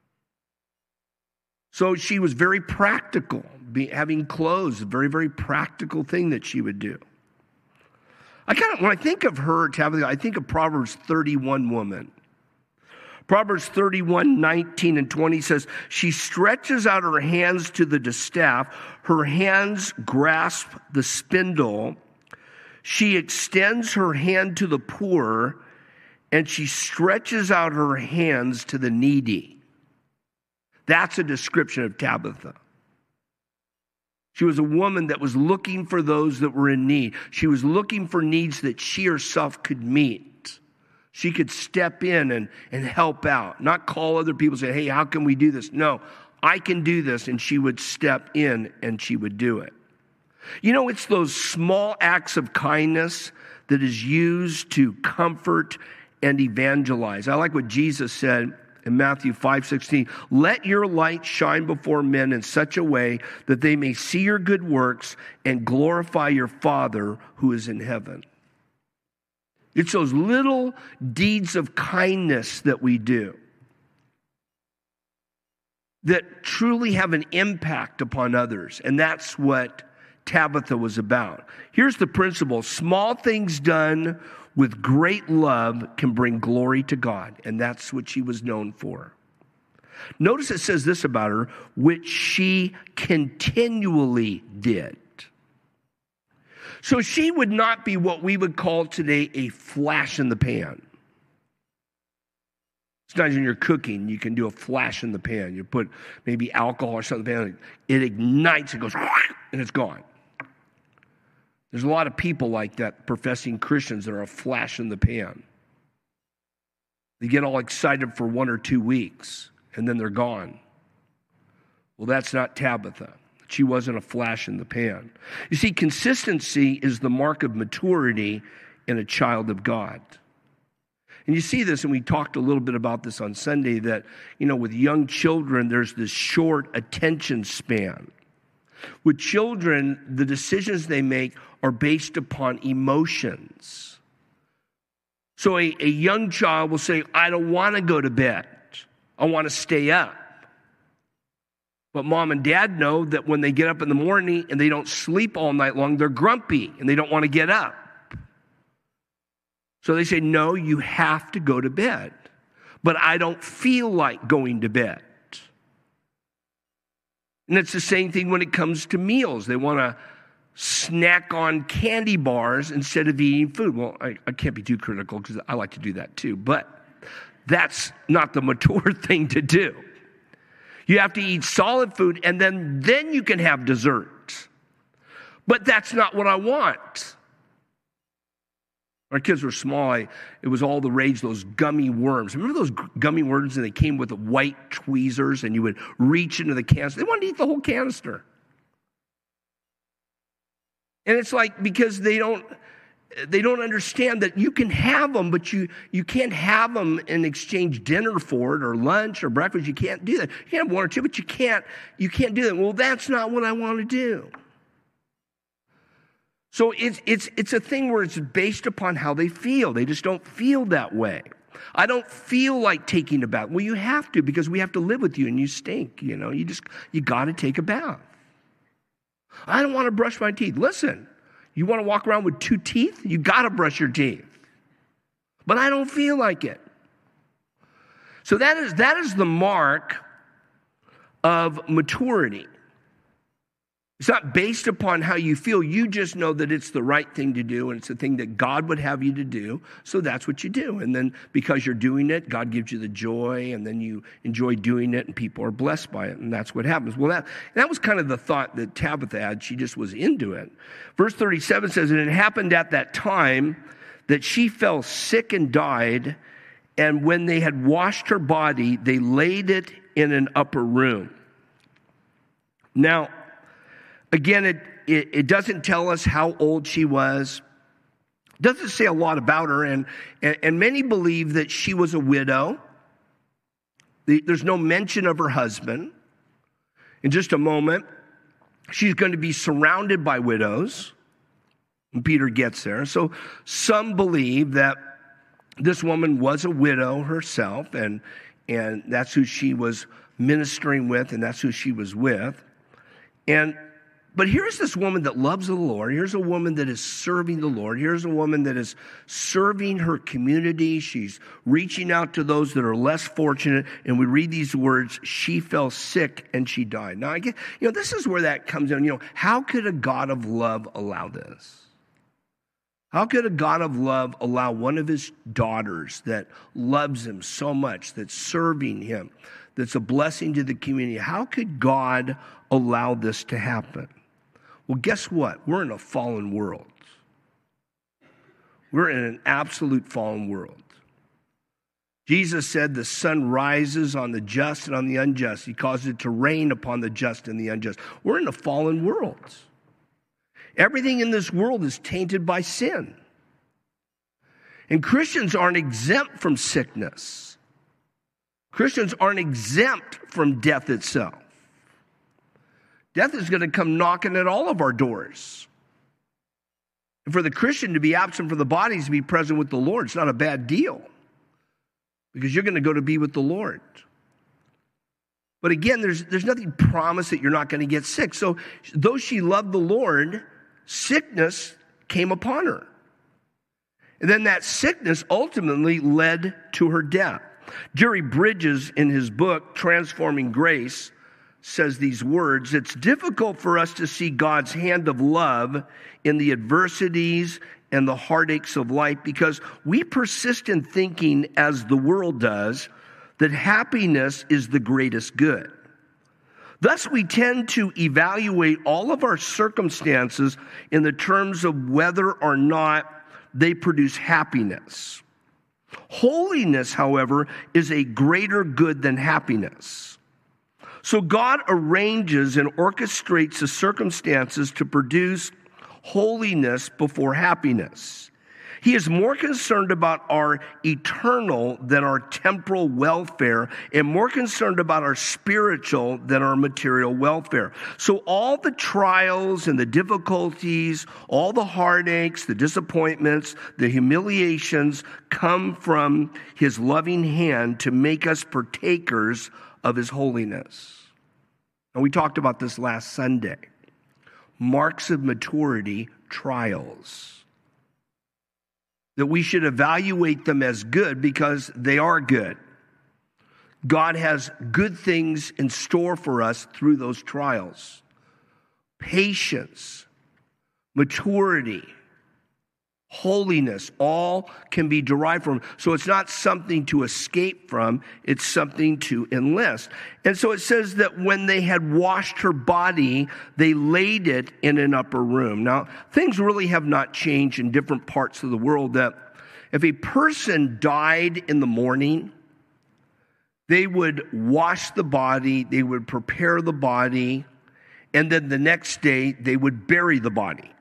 So she was very practical. Be, having clothes, a very, very practical thing that she would do. I kind of, when I think of her, Tabitha, I think of Proverbs thirty-one woman. Proverbs thirty-one, nineteen and twenty says, she stretches out her hands to the distaff, her hands grasp the spindle, she extends her hand to the poor, and she stretches out her hands to the needy. That's a description of Tabitha. She was a woman that was looking for those that were in need. She was looking for needs that she herself could meet. She could step in and, and help out, not call other people and say, hey, how can we do this? No, I can do this. And she would step in and she would do it. You know, it's those small acts of kindness that is used to comfort and evangelize. I like what Jesus said in Matthew five sixteen. Let your light shine before men in such a way that they may see your good works and glorify your Father who is in heaven. It's those little deeds of kindness that we do that truly have an impact upon others. And that's what Tabitha was about. Here's the principle. Small things done with great love can bring glory to God. And that's what she was known for. Notice it says this about her, which she continually did. So she would not be what we would call today a flash in the pan. Sometimes when you're cooking, you can do a flash in the pan. You put maybe alcohol or something in the pan. It ignites, it goes, and it's gone. There's a lot of people like that, professing Christians, that are a flash in the pan. They get all excited for one or two weeks, and then they're gone. Well, that's not Tabitha. She wasn't a flash in the pan. You see, consistency is the mark of maturity in a child of God. And you see this, and we talked a little bit about this on Sunday, that, you know, with young children, there's this short attention span. With children, the decisions they make are based upon emotions. So a, a young child will say, I don't want to go to bed. I want to stay up. But mom and dad know that when they get up in the morning and they don't sleep all night long, they're grumpy and they don't want to get up. So they say, no, you have to go to bed. But I don't feel like going to bed. And it's the same thing when it comes to meals. They want to snack on candy bars instead of eating food. Well, I, I can't be too critical because I like to do that too. But that's not the mature thing to do. You have to eat solid food, and then, then you can have dessert. But that's not what I want. Our kids were small. I, it was all the rage, those gummy worms. Remember those gummy worms, and they came with the white tweezers, and you would reach into the canister. They wanted to eat the whole canister. And it's like, because they don't they don't understand that you can have them, but you, you can't have them and exchange dinner for it, or lunch or breakfast. You can't do that. You can have one or two, but you can't, you can't do that. Well, that's not what I want to do. So it's it's it's a thing where it's based upon how they feel. They just don't feel that way. I don't feel like taking a bath. Well, you have to, because we have to live with you and you stink. You know, you just, you got to take a bath. I don't want to brush my teeth. Listen, you want to walk around with two teeth? You got to brush your teeth. But I don't feel like it. So that is that is the mark of maturity. It's not based upon how you feel. You just know that it's the right thing to do, and it's the thing that God would have you to do, so that's what you do. And then because you're doing it, God gives you the joy, and then you enjoy doing it, and people are blessed by it, and that's what happens. Well, that, that was kind of the thought that Tabitha had. She just was into it. Verse thirty-seven says, and it happened at that time that she fell sick and died, and when they had washed her body, they laid it in an upper room. Now, again, it, it, it doesn't tell us how old she was. It doesn't say a lot about her, and, and, and many believe that she was a widow. There's no mention of her husband. In just a moment, she's going to be surrounded by widows when Peter gets there. So some believe that this woman was a widow herself, and, and that's who she was ministering with, and that's who she was with. And but here's this woman that loves the Lord. Here's a woman that is serving the Lord. Here's a woman that is serving her community. She's reaching out to those that are less fortunate. And we read these words, she fell sick and she died. Now, again, you know, this is where that comes in. You know, how could a God of love allow this? How could a God of love allow one of his daughters that loves him so much, that's serving him, that's a blessing to the community? How could God allow this to happen? Well, guess what? We're in a fallen world. We're in an absolute fallen world. Jesus said the sun rises on the just and on the unjust. He caused it to rain upon the just and the unjust. We're in a fallen world. Everything in this world is tainted by sin. And Christians aren't exempt from sickness. Christians aren't exempt from death itself. Death is going to come knocking at all of our doors. And for the Christian to be absent from the body is to be present with the Lord. It's not a bad deal, because you're going to go to be with the Lord. But again, there's, there's nothing promised that you're not going to get sick. So though she loved the Lord, sickness came upon her. And then that sickness ultimately led to her death. Jerry Bridges, in his book, Transforming Grace, says these words: it's difficult for us to see God's hand of love in the adversities and the heartaches of life because we persist in thinking, as the world does, that happiness is the greatest good. Thus, we tend to evaluate all of our circumstances in the terms of whether or not they produce happiness. Holiness, however, is a greater good than happiness. So God arranges and orchestrates the circumstances to produce holiness before happiness. He is more concerned about our eternal than our temporal welfare, and more concerned about our spiritual than our material welfare. So all the trials and the difficulties, all the heartaches, the disappointments, the humiliations come from his loving hand to make us partakers of his holiness. And we talked about this last Sunday. Marks of maturity, trials. That we should evaluate them as good because they are good. God has good things in store for us through those trials. Patience, maturity, holiness, all can be derived from. So it's not something to escape from, it's something to enlist. And so it says that when they had washed her body, they laid it in an upper room. Now, things really have not changed in different parts of the world, that if a person died in the morning, they would wash the body, they would prepare the body, and then the next day they would bury the body.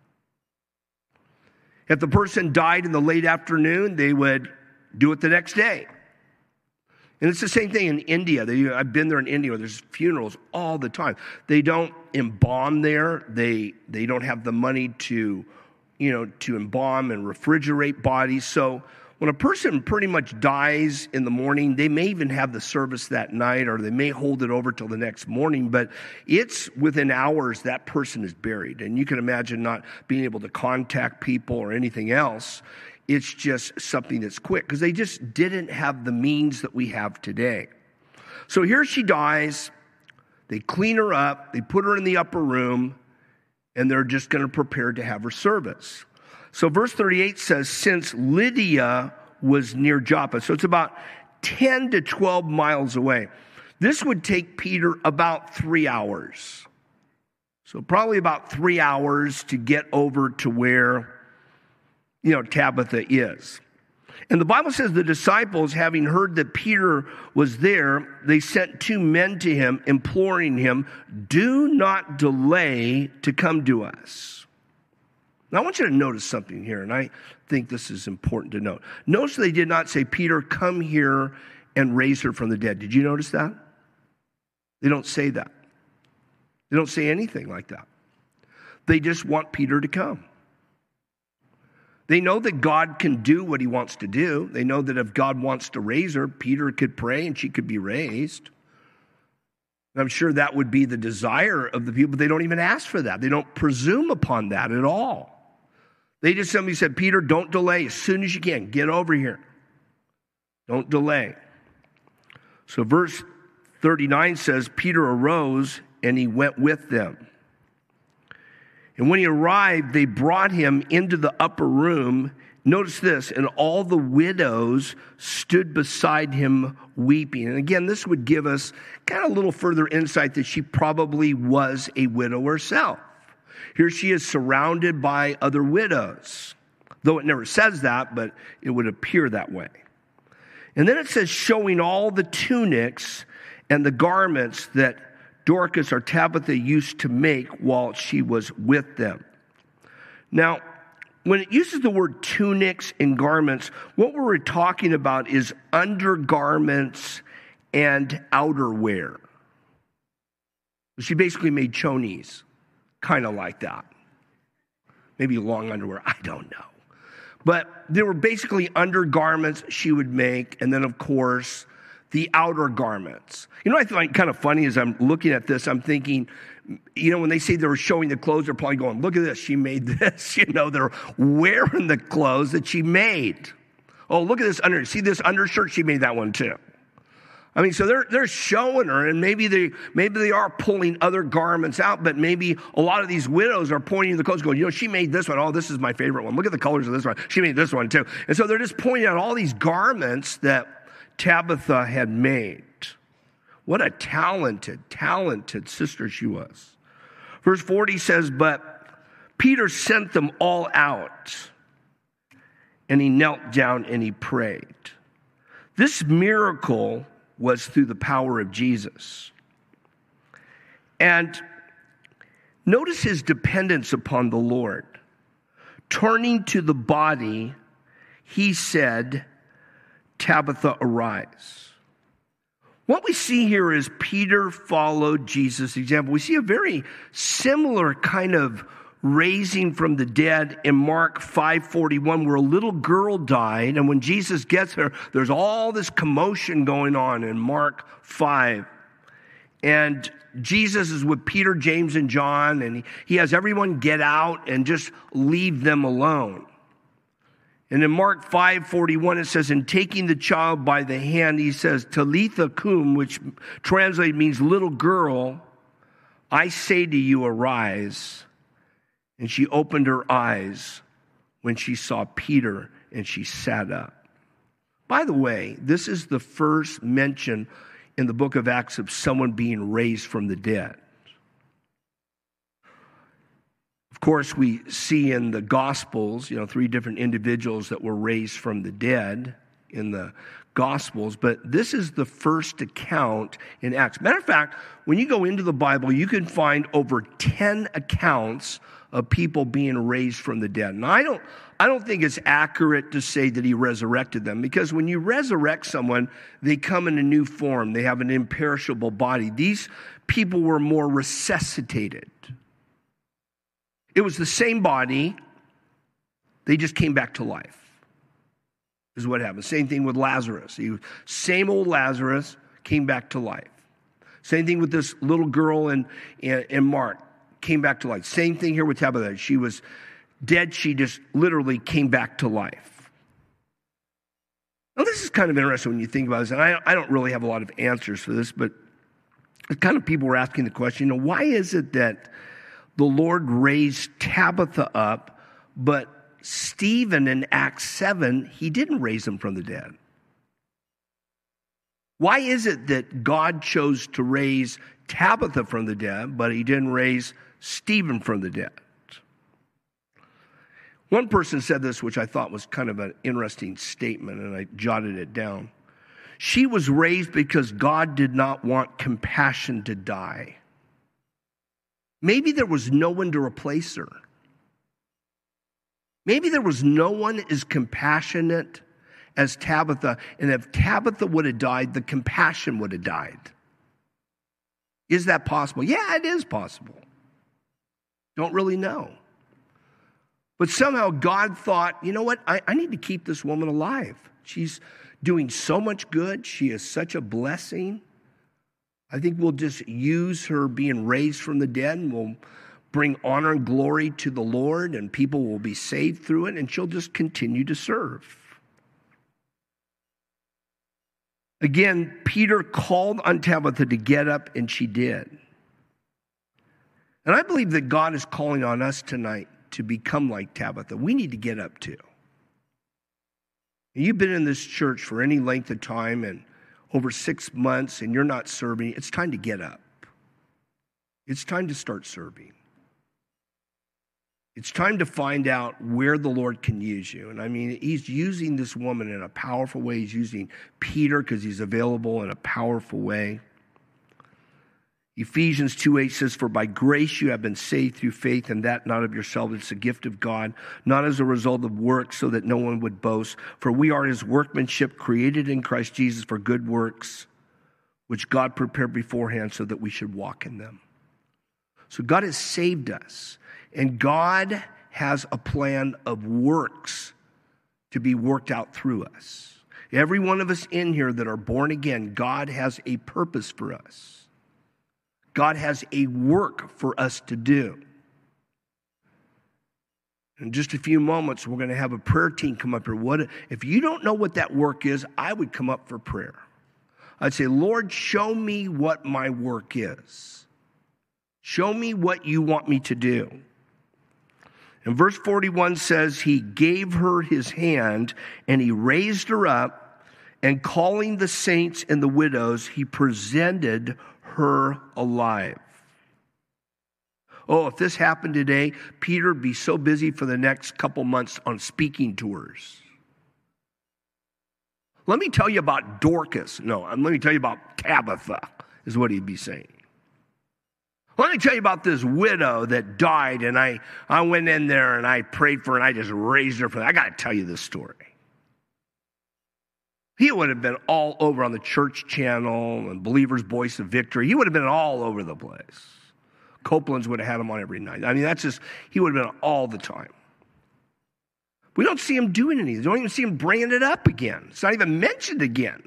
If the person died in the late afternoon, they would do it the next day. And it's the same thing in India. They, I've been there in India where there's funerals all the time. They don't embalm there. They they don't have the money to, you know, to embalm and refrigerate bodies. So when a person pretty much dies in the morning, they may even have the service that night, or they may hold it over till the next morning, but it's within hours that person is buried. And you can imagine not being able to contact people or anything else. It's just something that's quick because they just didn't have the means that we have today. So here she dies. They clean her up. They put her in the upper room, and they're just going to prepare to have her service. So verse thirty-eight says, since Lydia was near Joppa, so it's about ten to twelve miles away. This would take Peter about three hours. So probably about three hours to get over to where, you know, Tabitha is. And the Bible says the disciples, having heard that Peter was there, they sent two men to him, imploring him, do not delay to come to us. Now, I want you to notice something here, and I think this is important to note. Notice they did not say, Peter, come here and raise her from the dead. Did you notice that? They don't say that. They don't say anything like that. They just want Peter to come. They know that God can do what he wants to do. They know that if God wants to raise her, Peter could pray and she could be raised. And I'm sure that would be the desire of the people, but they don't even ask for that. They don't presume upon that at all. They just simply said, Peter, don't delay. As soon as you can, get over here. Don't delay. So verse thirty-nine says, Peter arose and he went with them. And when he arrived, they brought him into the upper room. Notice this, and all the widows stood beside him weeping. And again, this would give us kind of a little further insight that she probably was a widow herself. Here she is surrounded by other widows, though it never says that, but it would appear that way. And then it says, showing all the tunics and the garments that Dorcas or Tabitha used to make while she was with them. Now, when it uses the word tunics and garments, what we're talking about is undergarments and outerwear. She basically made chonies, kind of like that. Maybe long underwear, I don't know. But there were basically undergarments she would make, and then, of course, the outer garments. You know what I find kind of funny as I'm looking at this, I'm thinking, you know, when they say they were showing the clothes, they're probably going, look at this, she made this. You know, they're wearing the clothes that she made. Oh, look at this under, see this undershirt? She made that one too. I mean, so they're they're showing her, and maybe they maybe they are pulling other garments out, but maybe a lot of these widows are pointing to the clothes, going, you know, she made this one. Oh, this is my favorite one. Look at the colors of this one. She made this one too. And so they're just pointing out all these garments that Tabitha had made. What a talented, talented sister she was. Verse forty says, but Peter sent them all out, and he knelt down and he prayed. This miracle was through the power of Jesus. And notice his dependence upon the Lord. Turning to the body, he said, Tabitha, arise. What we see here is Peter followed Jesus' example. We see a very similar kind of raising from the dead in Mark five forty-one, where a little girl died, and when Jesus gets her, there's all this commotion going on in Mark five. And Jesus is with Peter, James, and John, and he, he has everyone get out and just leave them alone. And in Mark five forty-one, it says, and taking the child by the hand, he says, Talitha cum, which translated means little girl, I say to you, arise. And she opened her eyes when she saw Peter, and she sat up. By the way, this is the first mention in the book of Acts of someone being raised from the dead. Of course, we see in the Gospels, you know, three different individuals that were raised from the dead in the Gospels, but this is the first account in Acts. Matter of fact, when you go into the Bible, you can find over ten accounts of people being raised from the dead. And I don't, I don't think it's accurate to say that he resurrected them, because when you resurrect someone, they come in a new form. They have an imperishable body. These people were more resuscitated. It was the same body. They just came back to life, is what happened. Same thing with Lazarus. He, same old Lazarus came back to life. Same thing with this little girl in, in, in Mark. Came back to life. Same thing here with Tabitha. She was dead. She just literally came back to life. Now, this is kind of interesting when you think about this, and I, I don't really have a lot of answers for this, but kind of people were asking the question, you know, why is it that the Lord raised Tabitha up, but Stephen in Acts seven, he didn't raise him from the dead? Why is it that God chose to raise Tabitha from the dead, but he didn't raise Stephen from the dead? One person said this, which I thought was kind of an interesting statement, and I jotted it down. She was raised because God did not want compassion to die. Maybe there was no one to replace her. Maybe there was no one as compassionate as Tabitha, and if Tabitha would have died, the compassion would have died. Is that possible? Yeah, it is possible. Don't really know. But somehow God thought, you know what? I, I need to keep this woman alive. She's doing so much good. She is such a blessing. I think we'll just use her being raised from the dead, and we'll bring honor and glory to the Lord, and people will be saved through it, and she'll just continue to serve. Again, Peter called on Tabitha to get up, and she did. And I believe that God is calling on us tonight to become like Tabitha. We need to get up too. You've been in this church for any length of time and over six months and you're not serving, it's time to get up. It's time to start serving. It's time to find out where the Lord can use you. And I mean, he's using this woman in a powerful way. He's using Peter because he's available in a powerful way. Ephesians two eight says, "For by grace you have been saved through faith, and that not of yourselves, it's a gift of God, not as a result of works, so that no one would boast. For we are his workmanship, created in Christ Jesus for good works, which God prepared beforehand so that we should walk in them." So God has saved us, and God has a plan of works to be worked out through us. Every one of us in here that are born again, God has a purpose for us. God has a work for us to do. In just a few moments, we're going to have a prayer team come up here. What if you don't know what that work is? I would come up for prayer. I'd say, Lord, show me what my work is. Show me what you want me to do. And verse forty-one says, he gave her his hand and he raised her up, and calling the saints and the widows, he presented her alive. Oh, if this happened today, Peter would be so busy for the next couple months on speaking tours. Let me tell you about Dorcas. No, let me tell you about Tabitha, is what he'd be saying. Let me tell you about this widow that died, and I, I went in there and I prayed for her, and I just raised her from that. I got to tell you this story. He would have been all over on the church channel and Believer's Voice of Victory. He would have been all over the place. Copeland's would have had him on every night. I mean, that's just, he would have been all the time. We don't see him doing anything. We don't even see him bringing it up again. It's not even mentioned again.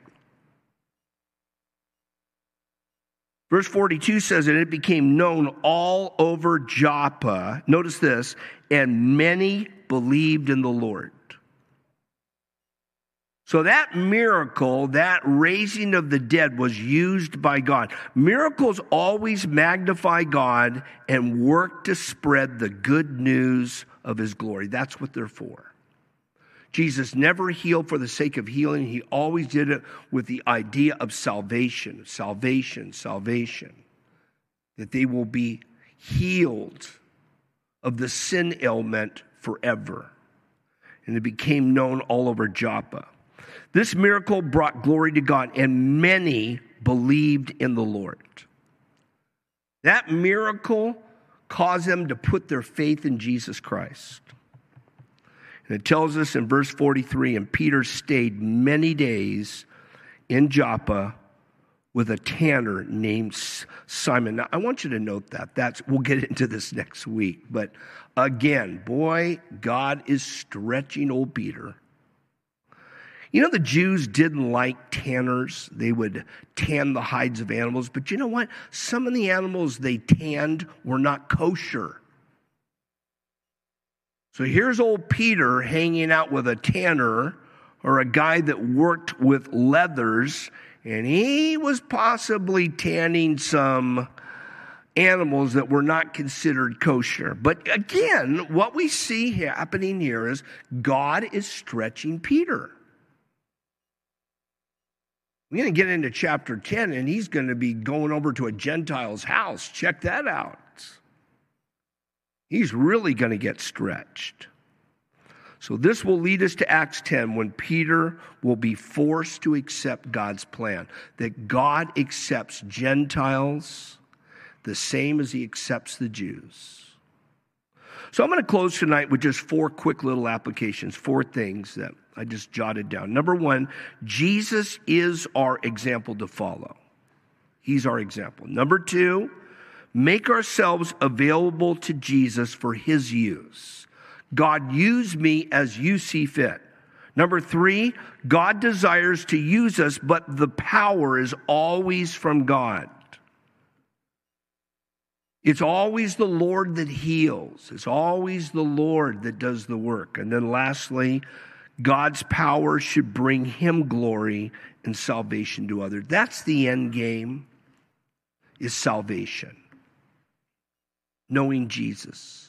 Verse forty-two says, and it became known all over Joppa. Notice this, and many believed in the Lord. So that miracle, that raising of the dead, was used by God. Miracles always magnify God and work to spread the good news of his glory. That's what they're for. Jesus never healed for the sake of healing. He always did it with the idea of salvation, salvation, salvation. That they will be healed of the sin ailment forever. And it became known all over Joppa. This miracle brought glory to God, and many believed in the Lord. That miracle caused them to put their faith in Jesus Christ. And it tells us in verse forty-three, and Peter stayed many days in Joppa with a tanner named Simon. Now, I want you to note that. That's, we'll get into this next week. But again, boy, God is stretching old Peter. You know, the Jews didn't like tanners. They would tan the hides of animals. But you know what? Some of the animals they tanned were not kosher. So here's old Peter hanging out with a tanner or a guy that worked with leathers, and he was possibly tanning some animals that were not considered kosher. But again, what we see happening here is God is stretching Peter. We're going to get into chapter ten, and he's going to be going over to a Gentile's house. Check that out. He's really going to get stretched. So this will lead us to Acts ten, when Peter will be forced to accept God's plan, that God accepts Gentiles the same as he accepts the Jews. So I'm going to close tonight with just four quick little applications, four things that I just jotted down. Number one, Jesus is our example to follow. He's our example. Number two, make ourselves available to Jesus for his use. God, use me as you see fit. Number three, God desires to use us, but the power is always from God. It's always the Lord that heals. It's always the Lord that does the work. And then lastly, God's power should bring him glory and salvation to others. That's the end game, is salvation. Knowing Jesus.